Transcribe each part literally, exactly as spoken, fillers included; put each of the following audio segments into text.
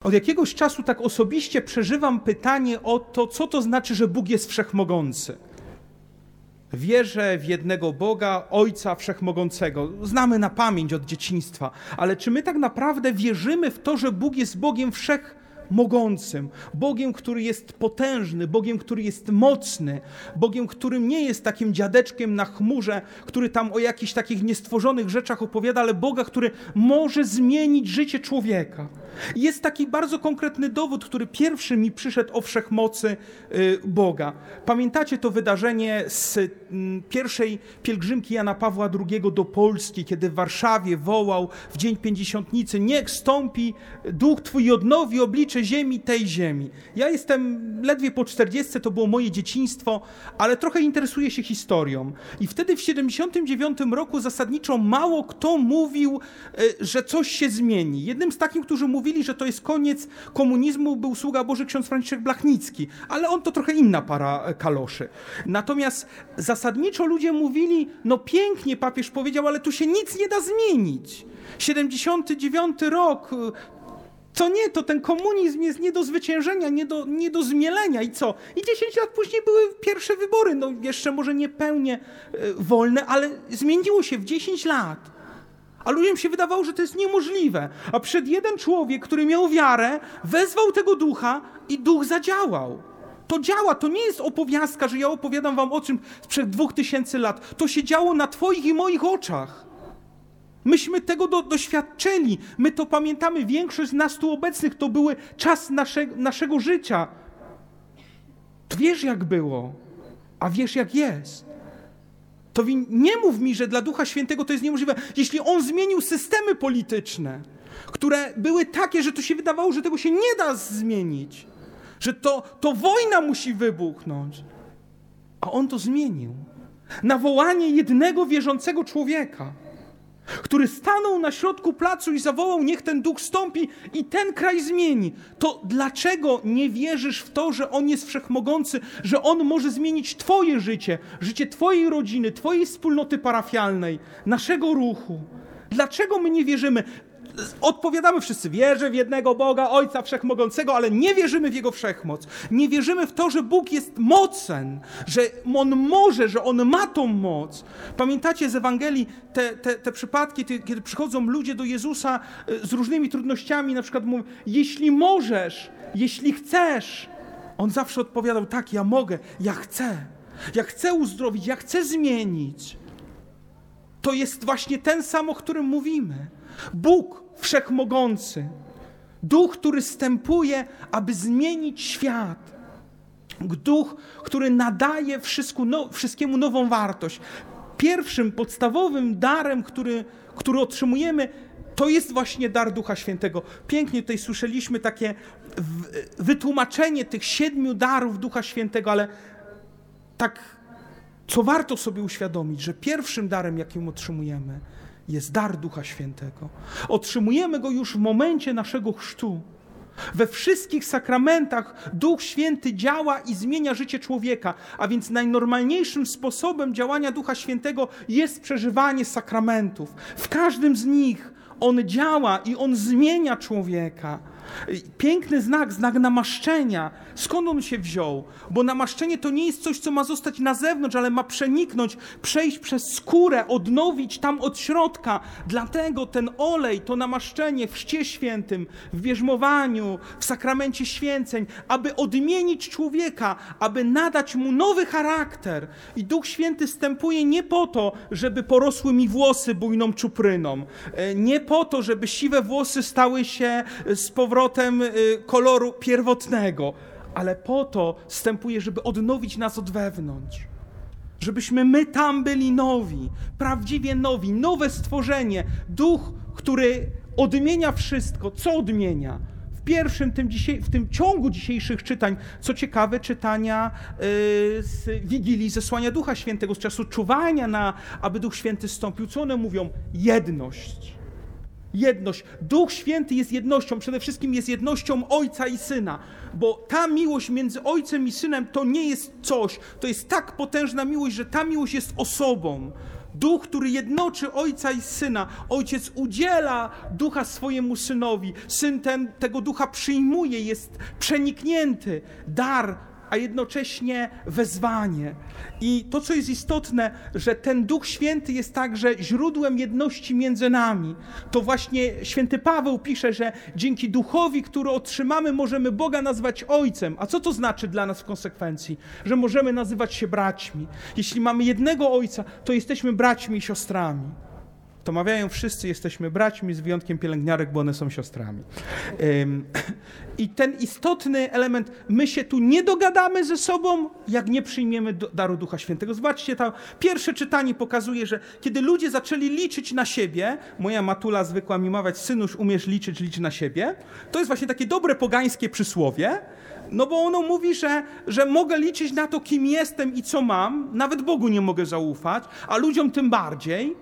Od jakiegoś czasu tak osobiście przeżywam pytanie o to, co to znaczy, że Bóg jest wszechmogący. Wierzę w jednego Boga, Ojca Wszechmogącego. Znamy na pamięć od dzieciństwa, ale czy my tak naprawdę wierzymy w to, że Bóg jest Bogiem wszechmogącym, Bogiem, który jest potężny, Bogiem, który jest mocny, Bogiem, którym nie jest takim dziadeczkiem na chmurze, który tam o jakichś takich niestworzonych rzeczach opowiada, ale Boga, który może zmienić życie człowieka. Jest taki bardzo konkretny dowód, który pierwszy mi przyszedł o wszechmocy Boga. Pamiętacie to wydarzenie z pierwszej pielgrzymki Jana Pawła drugiego do Polski, kiedy w Warszawie wołał w Dzień Pięćdziesiątnicy: niech stąpi Duch Twój i odnowi oblicze ziemi tej ziemi. Ja jestem ledwie po czterdziestce, to było moje dzieciństwo, ale trochę interesuję się historią. I wtedy w siedemdziesiątym dziewiątym roku zasadniczo mało kto mówił, że coś się zmieni. Jednym z takich, którzy mówili, że to jest koniec komunizmu, był sługa Boży ksiądz Franciszek Blachnicki, ale on to trochę inna para kaloszy. Natomiast zasadniczo ludzie mówili: no pięknie papież powiedział, ale tu się nic nie da zmienić. siedemdziesiąty dziewiąty rok, to nie, to ten komunizm jest nie do zwyciężenia, nie do, nie do zmielenia i co? I dziesięć lat później były pierwsze wybory, no jeszcze może nie pełnie wolne, ale zmieniło się w dziesięć lat. A ludziom się wydawało, że to jest niemożliwe. A przed jeden człowiek, który miał wiarę, wezwał tego ducha i duch zadziałał. To działa, to nie jest opowiastka, że ja opowiadam wam o czym sprzed dwóch tysięcy lat. To się działo na twoich i moich oczach. Myśmy tego do, doświadczyli. My to pamiętamy. Większość z nas tu obecnych to były czas nasze, naszego życia. To wiesz, jak było, a wiesz, jak jest. To nie mów mi, że dla Ducha Świętego to jest niemożliwe. Jeśli On zmienił systemy polityczne, które były takie, że to się wydawało, że tego się nie da zmienić, że to, to wojna musi wybuchnąć, a On to zmienił. Na wołanie jednego wierzącego człowieka, który stanął na środku placu i zawołał: niech ten duch stąpi i ten kraj zmieni. To dlaczego nie wierzysz w to, że On jest wszechmogący, że On może zmienić twoje życie, życie twojej rodziny, twojej wspólnoty parafialnej, naszego ruchu? Dlaczego my nie wierzymy? Odpowiadamy wszyscy: wierzę w jednego Boga, Ojca Wszechmogącego, ale nie wierzymy w Jego wszechmoc. Nie wierzymy w to, że Bóg jest mocen, że On może, że On ma tą moc. Pamiętacie z Ewangelii te, te, te przypadki, te, kiedy przychodzą ludzie do Jezusa z różnymi trudnościami, na przykład mówią: jeśli możesz, jeśli chcesz. On zawsze odpowiadał: tak, ja mogę, ja chcę. Ja chcę uzdrowić, ja chcę zmienić. To jest właśnie ten sam, o którym mówimy. Bóg wszechmogący, Duch, który zstępuje, aby zmienić świat. Duch, który nadaje wszystkiemu nową wartość. Pierwszym, podstawowym darem, który, który otrzymujemy, to jest właśnie dar Ducha Świętego. Pięknie tutaj słyszeliśmy takie wytłumaczenie tych siedmiu darów Ducha Świętego, ale tak, co warto sobie uświadomić, że pierwszym darem, jakim otrzymujemy, jest dar Ducha Świętego. Otrzymujemy go już w momencie naszego chrztu. We wszystkich sakramentach Duch Święty działa i zmienia życie człowieka, a więc najnormalniejszym sposobem działania Ducha Świętego jest przeżywanie sakramentów. W każdym z nich On działa i On zmienia człowieka. Piękny znak, znak namaszczenia. Skąd on się wziął? Bo namaszczenie to nie jest coś, co ma zostać na zewnątrz, ale ma przeniknąć, przejść przez skórę, odnowić tam od środka. Dlatego ten olej, to namaszczenie w Chrzcie Świętym, w bierzmowaniu, w sakramencie święceń, aby odmienić człowieka, aby nadać mu nowy charakter. I Duch Święty wstępuje nie po to, żeby porosły mi włosy bujną czupryną. Nie po to, żeby siwe włosy stały się z powrotem koloru pierwotnego, ale po to wstępuje, żeby odnowić nas od wewnątrz. Żebyśmy my tam byli nowi, prawdziwie nowi, nowe stworzenie. Duch, który odmienia wszystko. Co odmienia? W pierwszym, tym dzisiaj, w tym ciągu dzisiejszych czytań, co ciekawe, czytania yy, z Wigilii Zesłania Ducha Świętego, z czasu czuwania na, aby Duch Święty zstąpił. Co one mówią? Jedność. Jedność. Duch Święty jest jednością, przede wszystkim jest jednością Ojca i Syna, bo ta miłość między Ojcem i Synem to nie jest coś, to jest tak potężna miłość, że ta miłość jest osobą. Duch, który jednoczy Ojca i Syna. Ojciec udziela Ducha swojemu Synowi. Syn ten, tego Ducha przyjmuje, jest przeniknięty. Dar, a jednocześnie wezwanie. I to, co jest istotne, że ten Duch Święty jest także źródłem jedności między nami. To właśnie święty Paweł pisze, że dzięki Duchowi, który otrzymamy, możemy Boga nazwać Ojcem. A co to znaczy dla nas w konsekwencji? Że możemy nazywać się braćmi. Jeśli mamy jednego Ojca, to jesteśmy braćmi i siostrami. To mawiają wszyscy, jesteśmy braćmi, z wyjątkiem pielęgniarek, bo one są siostrami. Ym, I ten istotny element, my się tu nie dogadamy ze sobą, jak nie przyjmiemy do, daru Ducha Świętego. Zobaczcie, to pierwsze czytanie pokazuje, że kiedy ludzie zaczęli liczyć na siebie, moja matula zwykła mi mawiać, synuś, umiesz liczyć, licz na siebie, to jest właśnie takie dobre pogańskie przysłowie, no bo ono mówi, że, że mogę liczyć na to, kim jestem i co mam, nawet Bogu nie mogę zaufać, a ludziom tym bardziej.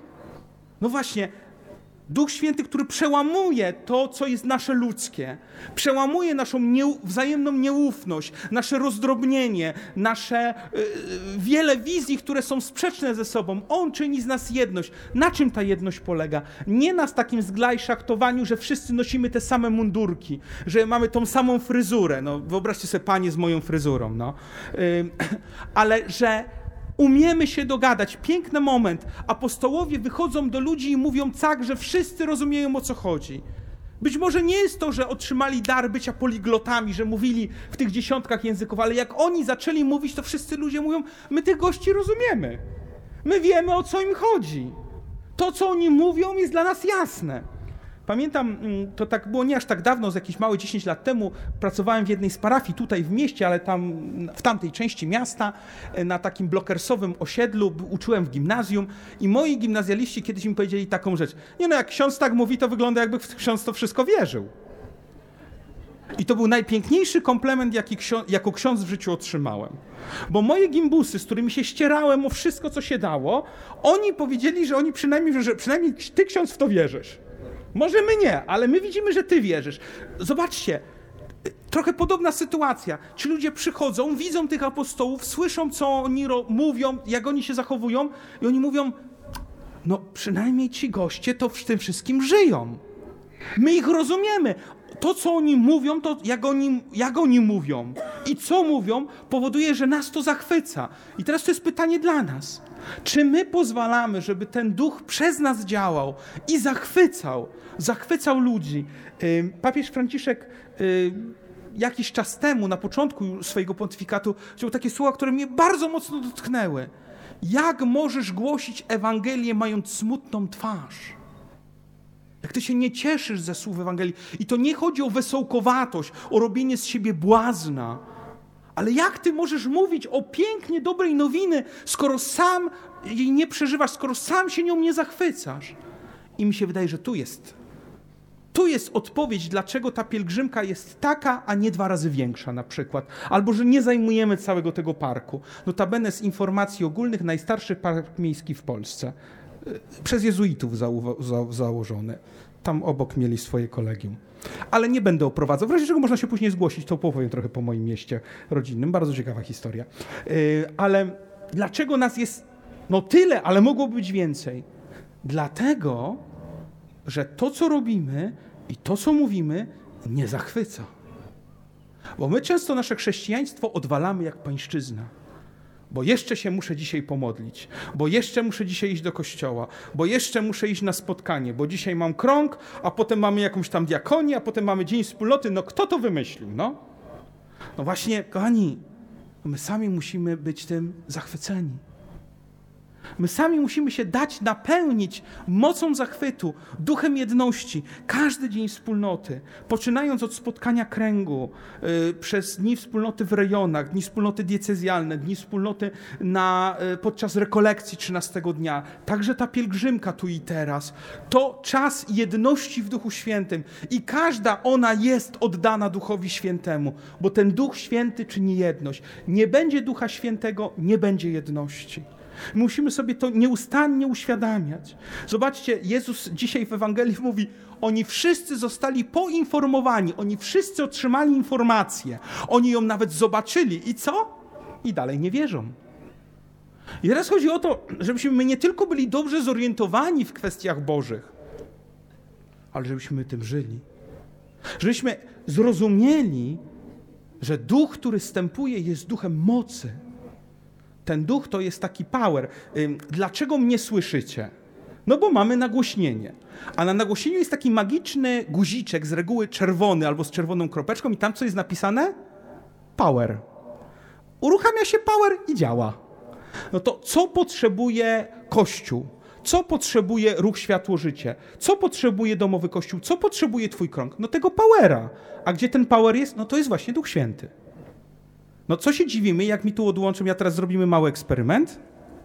No właśnie, Duch Święty, który przełamuje to, co jest nasze ludzkie, przełamuje naszą nie, wzajemną nieufność, nasze rozdrobnienie, nasze yy, wiele wizji, które są sprzeczne ze sobą. On czyni z nas jedność. Na czym ta jedność polega? Nie na takim zglajszachtowaniu, że wszyscy nosimy te same mundurki, że mamy tą samą fryzurę. No, wyobraźcie sobie panie z moją fryzurą. No. Yy, ale że umiemy się dogadać. Piękny moment. Apostołowie wychodzą do ludzi i mówią tak, że wszyscy rozumieją, o co chodzi. Być może nie jest to, że otrzymali dar bycia poliglotami, że mówili w tych dziesiątkach języków, ale jak oni zaczęli mówić, to wszyscy ludzie mówią, my tych gości rozumiemy. My wiemy, o co im chodzi. To, co oni mówią, jest dla nas jasne. Pamiętam, to tak było nie aż tak dawno, z jakieś małe dziesięć lat temu, pracowałem w jednej z parafii tutaj w mieście, ale tam w tamtej części miasta, na takim blokersowym osiedlu, uczyłem w gimnazjum i moi gimnazjaliści kiedyś mi powiedzieli taką rzecz. Nie no, jak ksiądz tak mówi, to wygląda, jakby ksiądz to wszystko wierzył. I to był najpiękniejszy komplement, jaki ksiądz, jako ksiądz w życiu otrzymałem. Bo moje gimbusy, z którymi się ścierałem o wszystko, co się dało, oni powiedzieli, że oni przynajmniej, że przynajmniej ty, ksiądz, w to wierzysz. Może my nie, ale my widzimy, że ty wierzysz. Zobaczcie, trochę podobna sytuacja. Ci ludzie przychodzą, widzą tych apostołów, słyszą, co oni ro- mówią, jak oni się zachowują i oni mówią, no przynajmniej ci goście to w tym wszystkim żyją. My ich rozumiemy. To, co oni mówią, to jak oni, jak oni mówią i co mówią, powoduje, że nas to zachwyca. I teraz to jest pytanie dla nas. Czy my pozwalamy, żeby ten duch przez nas działał i zachwycał, zachwycał ludzi? Papież Franciszek jakiś czas temu, na początku swojego pontyfikatu, wziął takie słowa, które mnie bardzo mocno dotknęły. Jak możesz głosić Ewangelię, mając smutną twarz? Jak ty się nie cieszysz ze słów Ewangelii. I to nie chodzi o wesołkowatość, o robienie z siebie błazna. Ale jak ty możesz mówić o pięknie dobrej nowiny, skoro sam jej nie przeżywasz, skoro sam się nią nie zachwycasz? I mi się wydaje, że tu jest. Tu jest odpowiedź, dlaczego ta pielgrzymka jest taka, a nie dwa razy większa na przykład. Albo, że nie zajmujemy całego tego parku. Notabene z informacji ogólnych najstarszy park miejski w Polsce. Przez jezuitów zau- za- założony. Tam obok mieli swoje kolegium. Ale nie będę oprowadzał. W razie czego można się później zgłosić, to opowiem trochę po moim mieście rodzinnym. Bardzo ciekawa historia. Yy, ale dlaczego nas jest no tyle, ale mogło być więcej? Dlatego, że to, co robimy i to, co mówimy, nie zachwyca. Bo my często nasze chrześcijaństwo odwalamy jak pańszczyzna. Bo jeszcze się muszę dzisiaj pomodlić, bo jeszcze muszę dzisiaj iść do kościoła, bo jeszcze muszę iść na spotkanie, bo dzisiaj mam krąg, a potem mamy jakąś tam diakonię, a potem mamy dzień wspólnoty. No kto to wymyślił, no? No właśnie, kochani, my sami musimy być tym zachwyceni. My sami musimy się dać napełnić mocą zachwytu, duchem jedności. Każdy dzień wspólnoty, poczynając od spotkania kręgu, yy, przez dni wspólnoty w rejonach, dni wspólnoty diecezjalne, dni wspólnoty na, yy, podczas rekolekcji trzynastego dnia. Także ta pielgrzymka tu i teraz. To czas jedności w Duchu Świętym. I każda ona jest oddana Duchowi Świętemu, bo ten Duch Święty czyni jedność. Nie będzie Ducha Świętego, nie będzie jedności. Musimy sobie to nieustannie uświadamiać. Zobaczcie, Jezus dzisiaj w Ewangelii mówi, oni wszyscy zostali poinformowani, oni wszyscy otrzymali informację, oni ją nawet zobaczyli i co? I dalej nie wierzą. I teraz chodzi o to, żebyśmy my nie tylko byli dobrze zorientowani w kwestiach bożych, ale żebyśmy tym żyli. Żebyśmy zrozumieli, że duch, który wstępuje, jest duchem mocy. Ten duch to jest taki power. Dlaczego mnie słyszycie? No bo mamy nagłośnienie. A na nagłośnieniu jest taki magiczny guziczek, z reguły czerwony albo z czerwoną kropeczką i tam co jest napisane? Power. Uruchamia się power i działa. No to co potrzebuje Kościół? Co potrzebuje ruch Światło-Życie? Co potrzebuje domowy Kościół? Co potrzebuje twój krąg? No tego powera. A gdzie ten power jest? No to jest właśnie Duch Święty. No co się dziwimy, jak mi tu odłączą, ja teraz zrobimy mały eksperyment.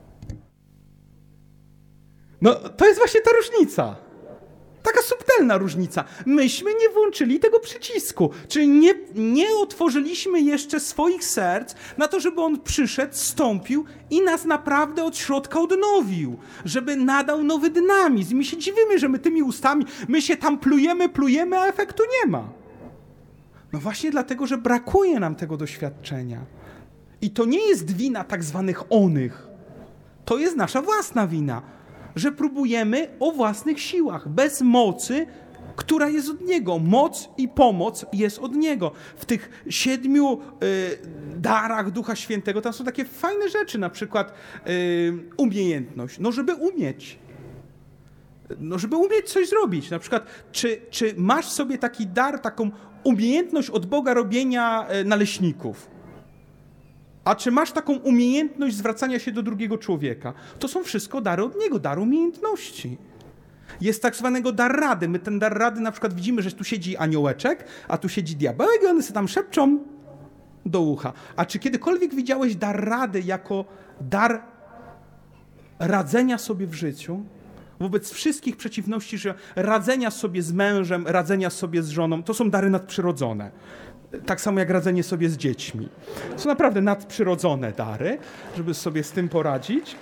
No to jest właśnie ta różnica. Taka subtelna różnica. Myśmy nie włączyli tego przycisku, czyli nie, nie otworzyliśmy jeszcze swoich serc na to, żeby on przyszedł, zstąpił i nas naprawdę od środka odnowił, żeby nadał nowy dynamizm. My się dziwimy, że my tymi ustami, my się tam plujemy, plujemy, a efektu nie ma. No właśnie dlatego, że brakuje nam tego doświadczenia. I to nie jest wina tak zwanych onych. To jest nasza własna wina, że próbujemy o własnych siłach, bez mocy, która jest od Niego. Moc i pomoc jest od Niego. W tych siedmiu y, darach Ducha Świętego tam są takie fajne rzeczy, na przykład y, umiejętność. No żeby umieć. No żeby umieć coś zrobić. Na przykład, czy, czy masz sobie taki dar, taką umiejętność od Boga robienia y, naleśników? A czy masz taką umiejętność zwracania się do drugiego człowieka? To są wszystko dary od Niego, dar umiejętności. Jest tak zwanego dar rady. My ten dar rady na przykład widzimy, że tu siedzi aniołeczek, a tu siedzi diabełek i one sobie tam szepczą do ucha. A czy kiedykolwiek widziałeś dar rady jako dar radzenia sobie w życiu? Wobec wszystkich przeciwności, że radzenia sobie z mężem, radzenia sobie z żoną, to są dary nadprzyrodzone. Tak samo jak radzenie sobie z dziećmi. Są naprawdę nadprzyrodzone dary, żeby sobie z tym poradzić.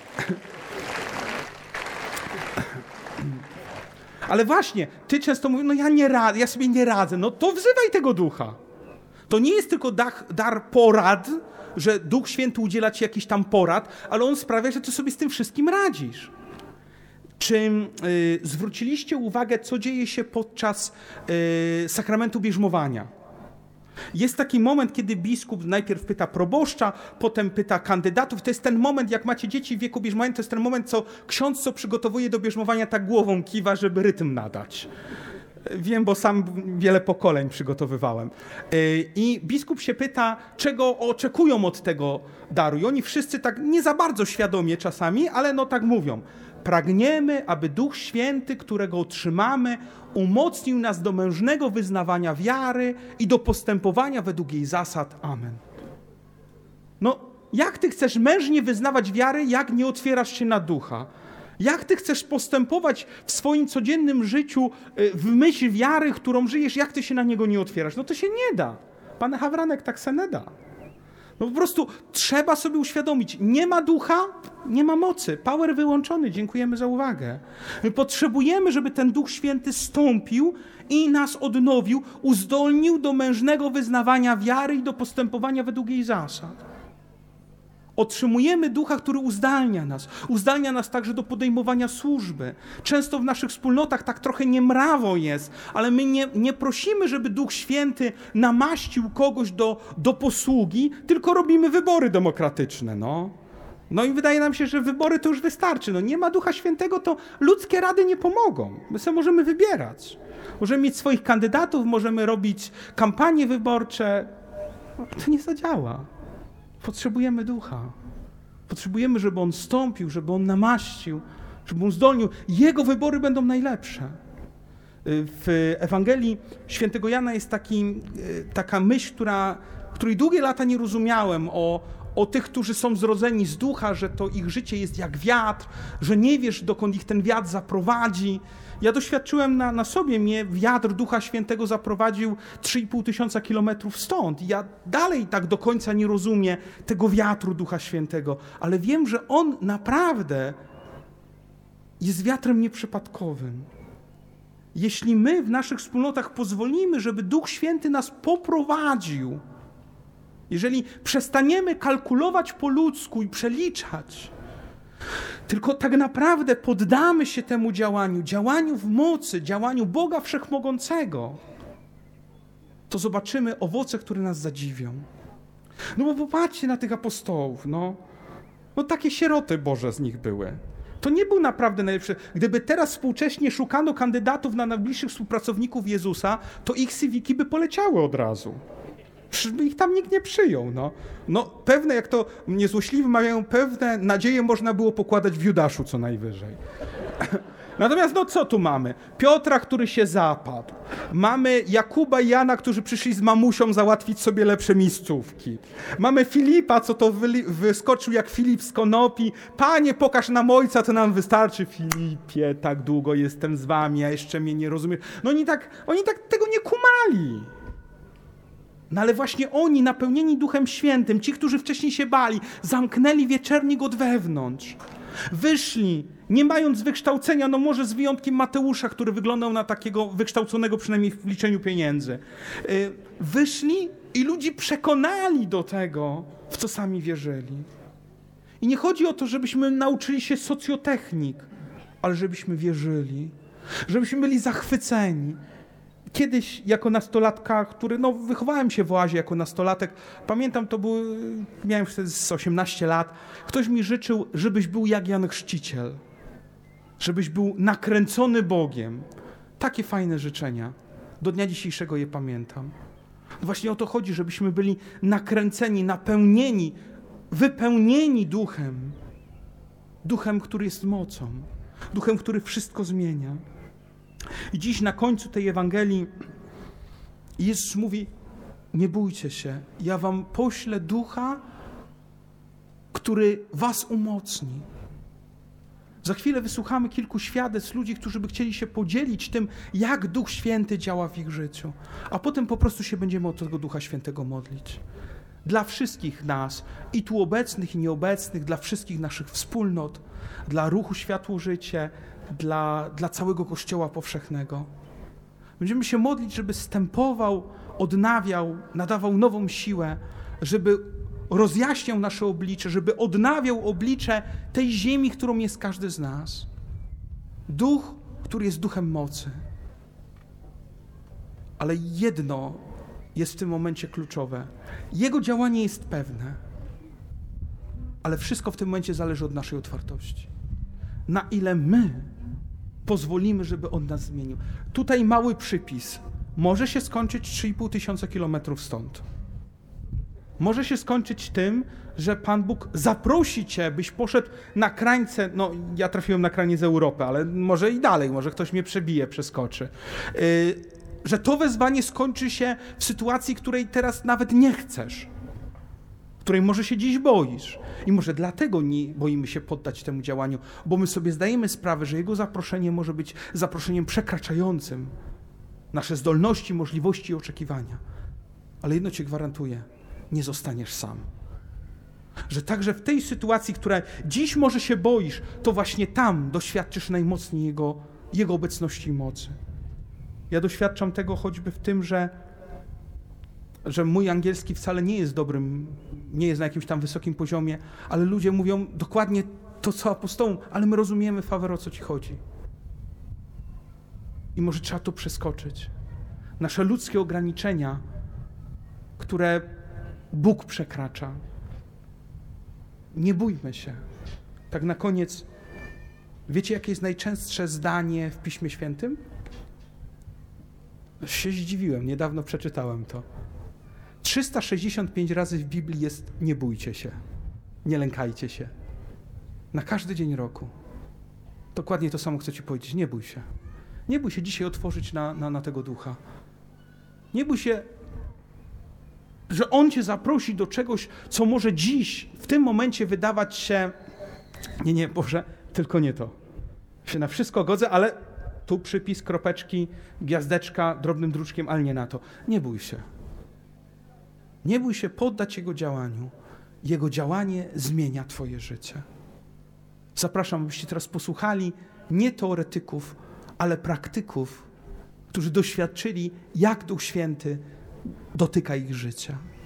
Ale właśnie, ty często mówisz, no ja nie radzę, ja sobie nie radzę. No to wzywaj tego ducha. To nie jest tylko dar, dar porad, że Duch Święty udziela ci jakichś tam porad, ale on sprawia, że ty sobie z tym wszystkim radzisz. Czy y, zwróciliście uwagę, co dzieje się podczas y, sakramentu bierzmowania? Jest taki moment, kiedy biskup najpierw pyta proboszcza, potem pyta kandydatów. To jest ten moment, jak macie dzieci w wieku bierzmowania, to jest ten moment, co ksiądz, co przygotowuje do bierzmowania, tak głową kiwa, żeby rytm nadać. Wiem, bo sam wiele pokoleń przygotowywałem. I biskup się pyta, czego oczekują od tego daru. I oni wszyscy tak nie za bardzo świadomie czasami, ale no tak mówią. Pragniemy, aby Duch Święty, którego otrzymamy, umocnił nas do mężnego wyznawania wiary i do postępowania według jej zasad. Amen. No, jak ty chcesz mężnie wyznawać wiary, jak nie otwierasz się na Ducha? Jak ty chcesz postępować w swoim codziennym życiu w myśl wiary, którą żyjesz, jak ty się na niego nie otwierasz? No to się nie da. Pan Hawranek tak se nie da. No po prostu trzeba sobie uświadomić, nie ma ducha, nie ma mocy. Power wyłączony, dziękujemy za uwagę. My potrzebujemy, żeby ten Duch Święty stąpił i nas odnowił, uzdolnił do mężnego wyznawania wiary i do postępowania według jej zasad. Otrzymujemy Ducha, który uzdalnia nas. Uzdalnia nas także do podejmowania służby. Często w naszych wspólnotach tak trochę niemrawo jest, ale my nie, nie prosimy, żeby Duch Święty namaścił kogoś do, do posługi, tylko robimy wybory demokratyczne. No. no i wydaje nam się, że wybory to już wystarczy. No nie ma Ducha Świętego, to ludzkie rady nie pomogą. My sobie możemy wybierać. Możemy mieć swoich kandydatów, możemy robić kampanie wyborcze. No, to nie zadziała. Potrzebujemy Ducha. Potrzebujemy, żeby On stąpił, żeby On namaścił, żeby On zdolnił. Jego wybory będą najlepsze. W Ewangelii Świętego Jana jest taki, taka myśl, która, której długie lata nie rozumiałem, o, o tych, którzy są zrodzeni z Ducha, że to ich życie jest jak wiatr, że nie wiesz, dokąd ich ten wiatr zaprowadzi. Ja doświadczyłem na, na sobie, mnie wiatr Ducha Świętego zaprowadził trzy i pół tysiąca kilometrów stąd. I ja dalej tak do końca nie rozumiem tego wiatru Ducha Świętego, ale wiem, że on naprawdę jest wiatrem nieprzypadkowym. Jeśli my w naszych wspólnotach pozwolimy, żeby Duch Święty nas poprowadził, jeżeli przestaniemy kalkulować po ludzku i przeliczać, tylko tak naprawdę poddamy się temu działaniu, działaniu w mocy, działaniu Boga Wszechmogącego, to zobaczymy owoce, które nas zadziwią. No bo popatrzcie na tych apostołów, no. No takie sieroty Boże z nich były. To nie był naprawdę najlepszy. Gdyby teraz współcześnie szukano kandydatów na najbliższych współpracowników Jezusa, to ich C V ki by poleciały od razu. By ich tam nikt nie przyjął, no. No pewne, jak to niezłośliwi mawiają, pewne nadzieje można było pokładać w Judaszu co najwyżej. Natomiast no co tu mamy? Piotra, który się zapadł. Mamy Jakuba i Jana, którzy przyszli z mamusią załatwić sobie lepsze miejscówki. Mamy Filipa, co to wy, wyskoczył jak Filip z konopi. Panie, pokaż nam ojca, to nam wystarczy. Filipie, tak długo jestem z wami, a jeszcze mnie nie rozumiesz. No oni tak, oni tak tego nie kumali. No ale właśnie oni, napełnieni Duchem Świętym, ci, którzy wcześniej się bali, zamknęli wieczernik od wewnątrz. Wyszli, nie mając wykształcenia, no może z wyjątkiem Mateusza, który wyglądał na takiego wykształconego przynajmniej w liczeniu pieniędzy. Wyszli i ludzi przekonali do tego, w co sami wierzyli. I nie chodzi o to, żebyśmy nauczyli się socjotechnik, ale żebyśmy wierzyli, żebyśmy byli zachwyceni. Kiedyś jako nastolatka, który, no wychowałem się w oazie jako nastolatek, pamiętam, to był, miałem wtedy z osiemnaście lat, ktoś mi życzył, żebyś był jak Jan Chrzciciel, żebyś był nakręcony Bogiem. Takie fajne życzenia. Do dnia dzisiejszego je pamiętam. Właśnie o to chodzi, żebyśmy byli nakręceni, napełnieni, wypełnieni Duchem. Duchem, który jest mocą. Duchem, który wszystko zmienia. I dziś na końcu tej Ewangelii Jezus mówi, nie bójcie się, ja wam poślę Ducha, który was umocni. Za chwilę wysłuchamy kilku świadectw ludzi, którzy by chcieli się podzielić tym, jak Duch Święty działa w ich życiu. A potem po prostu się będziemy o tego Ducha Świętego modlić. Dla wszystkich nas, i tu obecnych, i nieobecnych, dla wszystkich naszych wspólnot, dla ruchu Światło Życie, Dla, dla całego Kościoła powszechnego. Będziemy się modlić, żeby stępował, odnawiał, nadawał nową siłę, żeby rozjaśniał nasze oblicze, żeby odnawiał oblicze tej ziemi, którą jest każdy z nas. Duch, który jest duchem mocy. Ale jedno jest w tym momencie kluczowe. Jego działanie jest pewne, ale wszystko w tym momencie zależy od naszej otwartości. Na ile my pozwolimy, żeby On nas zmienił. Tutaj mały przypis. Może się skończyć trzy i pół tysiąca kilometrów stąd. Może się skończyć tym, że Pan Bóg zaprosi cię, byś poszedł na krańce, no ja trafiłem na kraniec Europy, ale może i dalej, może ktoś mnie przebije, przeskoczy. Yy, że to wezwanie skończy się w sytuacji, której teraz nawet nie chcesz. Której może się dziś boisz. I może dlatego nie boimy się poddać temu działaniu, bo my sobie zdajemy sprawę, że Jego zaproszenie może być zaproszeniem przekraczającym nasze zdolności, możliwości i oczekiwania. Ale jedno ci gwarantuję, nie zostaniesz sam. Że także w tej sytuacji, która dziś może się boisz, to właśnie tam doświadczysz najmocniej Jego, Jego obecności i mocy. Ja doświadczam tego choćby w tym, że że mój angielski wcale nie jest dobrym, nie jest na jakimś tam wysokim poziomie, ale ludzie mówią dokładnie to, co apostołom, ale my rozumiemy, Fawer, o co ci chodzi. I może trzeba to przeskoczyć. Nasze ludzkie ograniczenia, które Bóg przekracza. Nie bójmy się. Tak na koniec, wiecie, jakie jest najczęstsze zdanie w Piśmie Świętym? Się zdziwiłem, niedawno przeczytałem to. trzysta sześćdziesiąt pięć razy w Biblii jest nie bójcie się, nie lękajcie się. Na każdy dzień roku. Dokładnie to samo chcę ci powiedzieć, nie bój się. Nie bój się dzisiaj otworzyć na, na, na tego Ducha. Nie bój się, że On cię zaprosi do czegoś, co może dziś, w tym momencie wydawać się, nie, nie, Boże, tylko nie to. Się na wszystko godzę, ale tu przypis, kropeczki, gwiazdeczka, drobnym druczkiem, ale nie na to. Nie bój się. Nie bój się poddać Jego działaniu. Jego działanie zmienia twoje życie. Zapraszam, abyście teraz posłuchali nie teoretyków, ale praktyków, którzy doświadczyli, jak Duch Święty dotyka ich życia.